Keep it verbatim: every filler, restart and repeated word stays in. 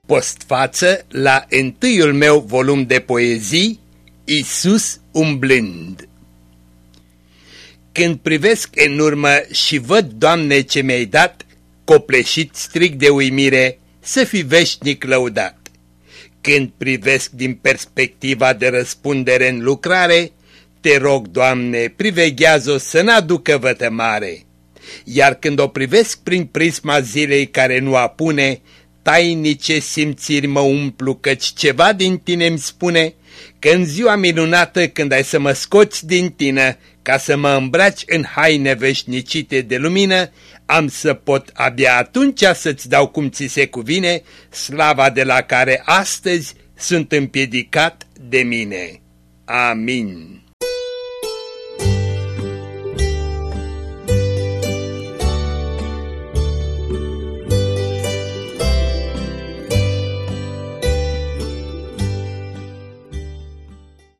Postfață la întâiul meu volum de poezii, Iisus umblând. Când privesc în urmă și văd, Doamne, ce mi-ai dat, copleșit strig de uimire, să fii veșnic lăudat. Când privesc din perspectiva de răspundere în lucrare, te rog, Doamne, priveghează-o să n-aducă vătămare. Iar când o privesc prin prisma zilei care nu apune, tainice simțiri mă umplu, căci ceva din tine îmi spune că în ziua minunată când ai să mă scoți din tine, ca să mă îmbraci în haine veșnicite de lumină, am să pot abia atunci să-ți dau cum ți se cuvine slava de la care astăzi sunt împiedicat de mine. Amin.